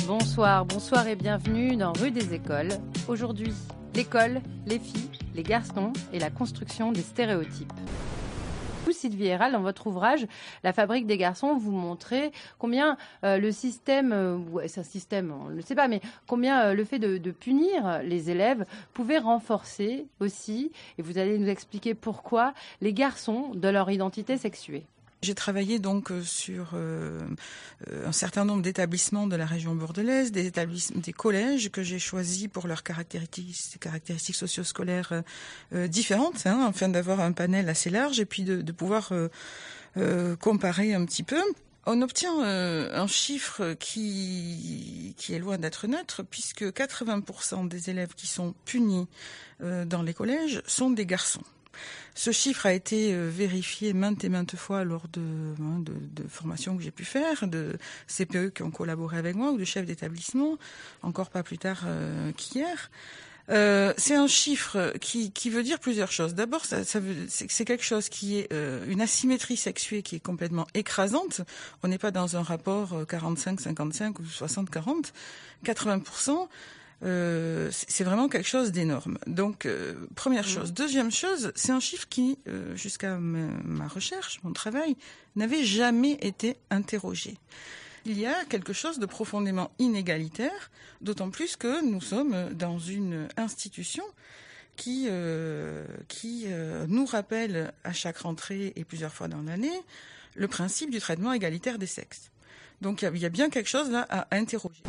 Bonsoir et bienvenue dans Rue des Écoles. Aujourd'hui, l'école, les filles, les garçons et la construction des stéréotypes. Vous, Sylvie Hérald, dans votre ouvrage « La fabrique des garçons », vous montrez combien le système, c'est un système, on ne le sait pas, mais combien le fait de punir les élèves pouvait renforcer aussi, et vous allez nous expliquer pourquoi, les garçons de leur identité sexuée. J'ai travaillé donc sur un certain nombre d'établissements de la région bordelaise, des collèges que j'ai choisis pour leurs caractéristiques socio-scolaires différentes, afin d'avoir un panel assez large et puis de pouvoir comparer un petit peu. On obtient un chiffre qui est loin d'être neutre, puisque 80% des élèves qui sont punis dans les collèges sont des garçons. Ce chiffre a été vérifié maintes et maintes fois lors de formations que j'ai pu faire, de CPE qui ont collaboré avec moi ou de chefs d'établissement, encore pas plus tard qu'hier. C'est un chiffre qui veut dire plusieurs choses. D'abord, c'est quelque chose qui est une asymétrie sexuée qui est complètement écrasante. On n'est pas dans un rapport 45-55 ou 60-40. 80%. C'est vraiment quelque chose d'énorme. Donc, première chose. Deuxième chose, c'est un chiffre qui, jusqu'à ma recherche, mon travail, n'avait jamais été interrogé. Il y a quelque chose de profondément inégalitaire, d'autant plus que nous sommes dans une institution qui nous rappelle à chaque rentrée et plusieurs fois dans l'année le principe du traitement égalitaire des sexes. Donc, il y a bien quelque chose là à interroger.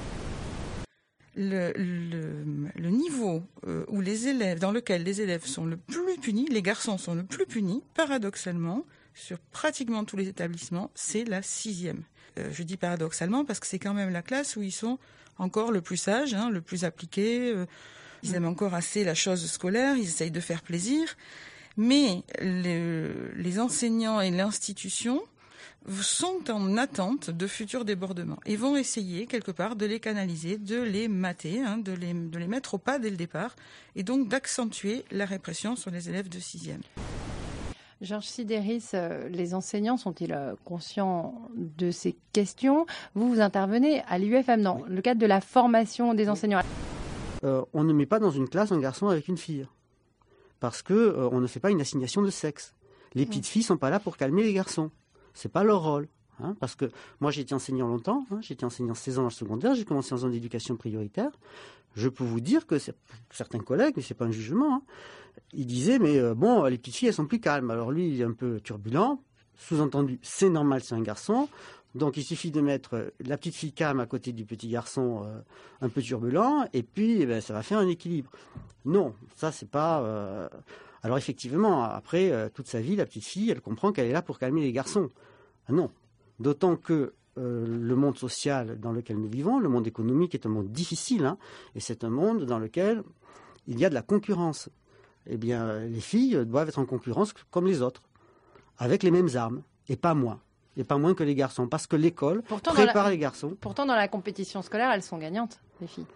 Le niveau dans lequel les élèves sont le plus punis, les garçons sont le plus punis, paradoxalement, sur pratiquement tous les établissements, c'est la 6e. Je dis paradoxalement parce que c'est quand même la classe où ils sont encore le plus sages, le plus appliqués. Ils aiment encore assez la chose scolaire, ils essayent de faire plaisir. Mais les enseignants et l'institution sont en attente de futurs débordements et vont essayer quelque part de les canaliser, de les mater, de les mettre au pas dès le départ et donc d'accentuer la répression sur les élèves de 6e. Georges Sidéris, les enseignants sont-ils conscients de ces questions ? Vous intervenez à l'UFM dans le cadre de la formation des enseignants. On ne met pas dans une classe un garçon avec une fille parce que on ne fait pas une assignation de sexe. Les petites filles sont pas là pour calmer les garçons. C'est pas leur rôle, parce que moi j'ai été enseignant longtemps, j'ai été enseignant 16 ans dans le secondaire, j'ai commencé en zone d'éducation prioritaire. Je peux vous dire que certains collègues, mais c'est pas un jugement, ils disaient mais les petites filles elles sont plus calmes. Alors lui il est un peu turbulent, sous-entendu c'est normal, c'est un garçon, donc il suffit de mettre la petite fille calme à côté du petit garçon un peu turbulent et puis ça va faire un équilibre. Non, ça c'est pas. Alors effectivement, après, toute sa vie, la petite fille, elle comprend qu'elle est là pour calmer les garçons. Non. D'autant que le monde social dans lequel nous vivons, le monde économique est un monde difficile, et c'est un monde dans lequel il y a de la concurrence. Eh bien, les filles doivent être en concurrence comme les autres, avec les mêmes armes, et pas moins. Et pas moins que les garçons, parce que l'école prépare les garçons. Pourtant, dans la compétition scolaire, elles sont gagnantes, les filles.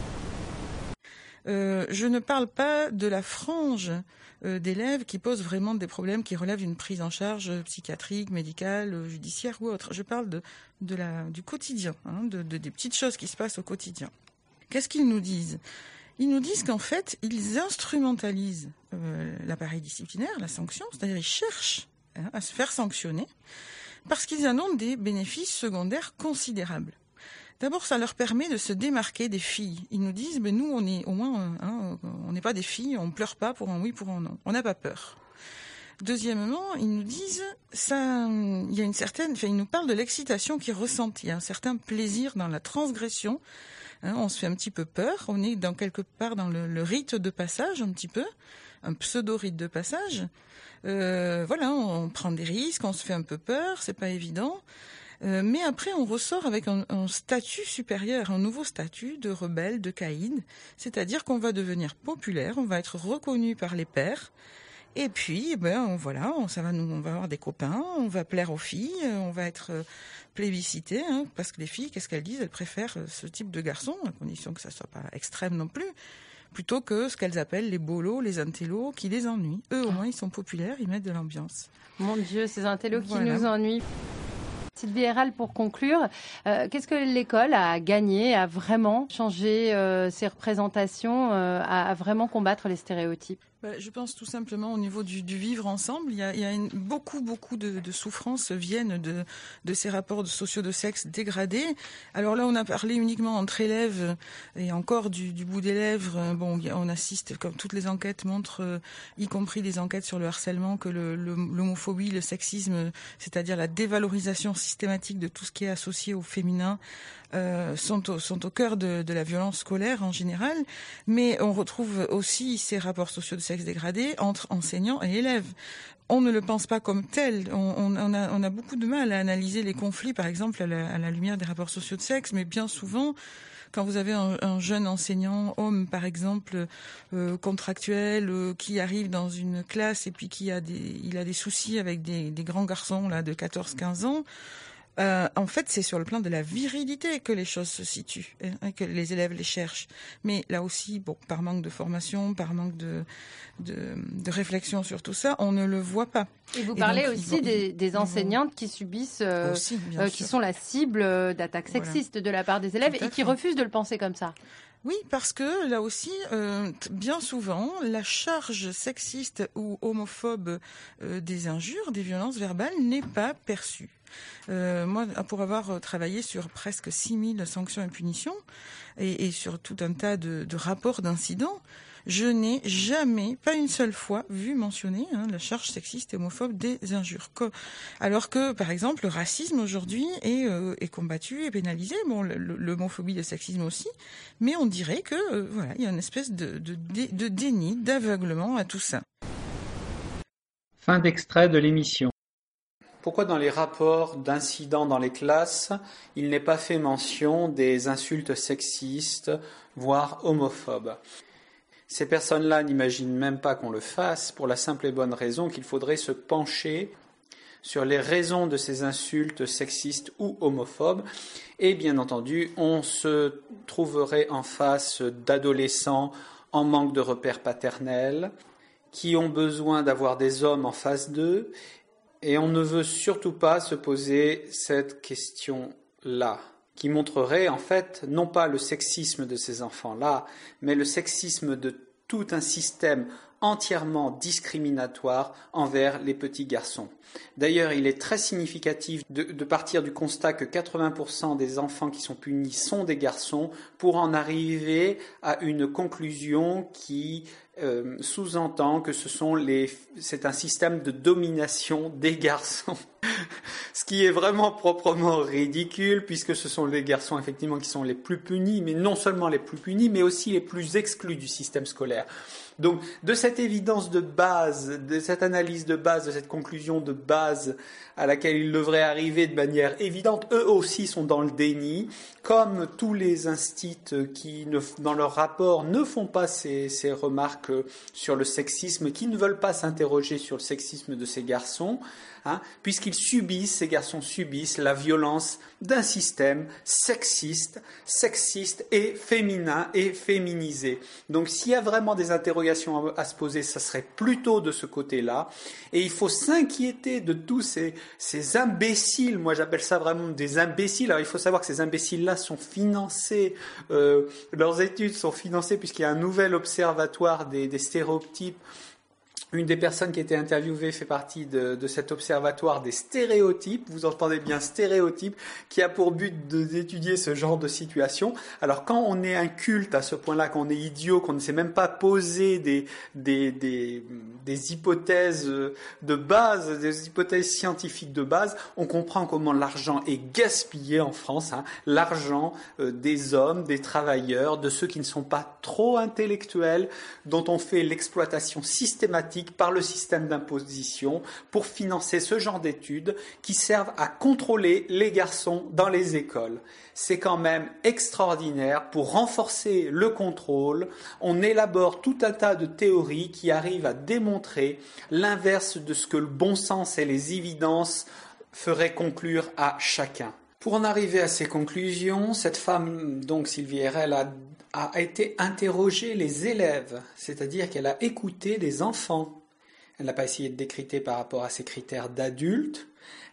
Je ne parle pas de la frange d'élèves qui posent vraiment des problèmes qui relèvent d'une prise en charge psychiatrique, médicale, judiciaire ou autre. Je parle du quotidien, des petites choses qui se passent au quotidien. Qu'est-ce qu'ils nous disent ? Ils nous disent qu'en fait, ils instrumentalisent l'appareil disciplinaire, la sanction, c'est-à-dire ils cherchent à se faire sanctionner parce qu'ils en ont des bénéfices secondaires considérables. D'abord, ça leur permet de se démarquer des filles. Ils nous disent, nous, on est au moins, on n'est pas des filles, on pleure pas pour un oui, pour un non. On n'a pas peur. Deuxièmement, ils nous disent, ils nous parlent de l'excitation qu'ils ressentent. Il y a un certain plaisir dans la transgression. On se fait un petit peu peur. On est quelque part dans le rite de passage, un petit peu, un pseudo-rite de passage. On prend des risques, on se fait un peu peur, c'est pas évident. Mais après, on ressort avec un statut supérieur, un nouveau statut de rebelle, de caïd. C'est-à-dire qu'on va devenir populaire, on va être reconnu par les pairs. Et puis, on va avoir des copains, on va plaire aux filles, on va être plébiscité, parce que les filles, qu'est-ce qu'elles disent ? Elles préfèrent ce type de garçon, à condition que ça soit pas extrême non plus, plutôt que ce qu'elles appellent les bolos, les intellos, qui les ennuient. Eux, au moins, ils sont populaires, ils mettent de l'ambiance. Mon Dieu, ces intellos qui nous ennuient. Sylvie Hérald, pour conclure, qu'est-ce que l'école a gagné à vraiment changer ses représentations, à vraiment combattre les stéréotypes ? Je pense tout simplement au niveau du vivre ensemble. Il y a beaucoup de souffrances viennent de ces rapports sociaux de sexe dégradés. Alors là, on a parlé uniquement entre élèves et encore du bout des lèvres. Bon, on assiste, comme toutes les enquêtes montrent, y compris des enquêtes sur le harcèlement, que l'homophobie, le sexisme, c'est-à-dire la dévalorisation systématique de tout ce qui est associé au féminin, sont au cœur de la violence scolaire en général. Mais on retrouve aussi ces rapports sociaux de sexe dégradés entre enseignants et élèves. On ne le pense pas comme tel. On a beaucoup de mal à analyser les conflits, par exemple, à la lumière des rapports sociaux de sexe, mais bien souvent, quand vous avez un jeune enseignant, homme par exemple, contractuel, qui arrive dans une classe et puis il a des soucis avec des grands garçons là de 14-15 ans, en fait, c'est sur le plan de la virilité que les choses se situent, que les élèves les cherchent. Mais là aussi, par manque de formation, par manque de réflexion sur tout ça, on ne le voit pas. Et vous parlez aussi des enseignantes qui subissent, qui sont la cible d'attaques sexistes de la part des élèves et qui refusent de le penser comme ça. Oui, parce que là aussi, bien souvent, la charge sexiste ou homophobe des injures, des violences verbales n'est pas perçue. Moi, pour avoir travaillé sur presque 6000 sanctions et punitions et sur tout un tas de rapports d'incidents, je n'ai jamais, pas une seule fois, vu mentionner la charge sexiste et homophobe des injures. Alors que, par exemple, le racisme aujourd'hui est combattu et pénalisé. Bon, l'homophobie, le sexisme aussi, mais on dirait que il y a une espèce de déni, d'aveuglement à tout ça. Fin d'extrait de l'émission. Pourquoi dans les rapports d'incidents dans les classes, il n'est pas fait mention des insultes sexistes, voire homophobes ? Ces personnes-là n'imaginent même pas qu'on le fasse pour la simple et bonne raison qu'il faudrait se pencher sur les raisons de ces insultes sexistes ou homophobes. Et bien entendu, on se trouverait en face d'adolescents en manque de repères paternels, qui ont besoin d'avoir des hommes en face d'eux. Et on ne veut surtout pas se poser cette question-là, qui montrerait en fait non pas le sexisme de ces enfants-là, mais le sexisme de tout un système entièrement discriminatoire envers les petits garçons. D'ailleurs, il est très significatif de partir du constat que 80% des enfants qui sont punis sont des garçons pour en arriver à une conclusion qui sous-entend que c'est un système de domination des garçons. Ce qui est vraiment proprement ridicule, puisque ce sont les garçons effectivement qui sont les plus punis, mais non seulement les plus punis, mais aussi les plus exclus du système scolaire. Donc, de cette évidence de base, de cette analyse de base, de cette conclusion de base à laquelle ils devraient arriver de manière évidente, eux aussi sont dans le déni, comme tous les instits qui, dans leur rapport, ne font pas ces remarques sur le sexisme, qui ne veulent pas s'interroger sur le sexisme de ces garçons, ces garçons subissent la violence d'un système sexiste et féminin et féminisé. Donc s'il y a vraiment des interrogations à se poser, ça serait plutôt de ce côté-là. Et il faut s'inquiéter de tous ces imbéciles, moi j'appelle ça vraiment des imbéciles. Alors il faut savoir que ces imbéciles-là sont financés, leurs études sont financées puisqu'il y a un nouvel observatoire des stéréotypes. Une des personnes qui a été interviewée fait partie de cet observatoire des stéréotypes, vous entendez bien stéréotypes, qui a pour but d'étudier ce genre de situation. Alors quand on est inculte à ce point-là, qu'on est idiot, qu'on ne sait même pas poser des hypothèses de base, des hypothèses scientifiques de base, on comprend comment l'argent est gaspillé en France, l'argent des hommes, des travailleurs, de ceux qui ne sont pas trop intellectuels, dont on fait l'exploitation systématique par le système d'imposition pour financer ce genre d'études qui servent à contrôler les garçons dans les écoles. C'est quand même extraordinaire. Pour renforcer le contrôle, on élabore tout un tas de théories qui arrivent à démontrer l'inverse de ce que le bon sens et les évidences feraient conclure à chacun. Pour en arriver à ces conclusions, cette femme, donc Sylvie Hérald, a été interroger les élèves, c'est-à-dire qu'elle a écouté les enfants. Elle n'a pas essayé de décrypter par rapport à ces critères d'adultes.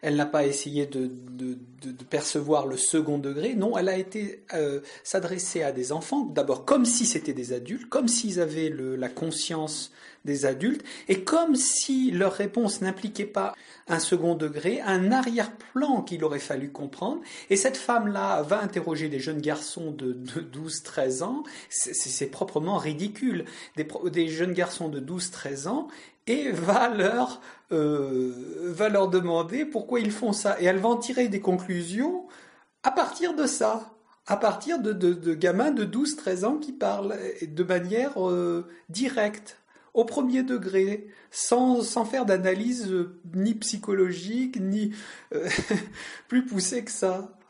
Elle n'a pas essayé de percevoir le second degré. Non, elle a été s'adresser à des enfants, d'abord comme si c'était des adultes, comme s'ils avaient la conscience des adultes, et comme si leur réponse n'impliquait pas un second degré, un arrière-plan qu'il aurait fallu comprendre. Et cette femme-là va interroger des jeunes garçons de 12-13 ans, c'est proprement ridicule, des jeunes garçons de 12-13 ans, et va leur demander pourquoi ils font ça. Et elle va en tirer des conclusions à partir de ça, à partir de gamins de 12-13 ans qui parlent de manière directe, au premier degré, sans faire d'analyse ni psychologique, ni plus poussée que ça.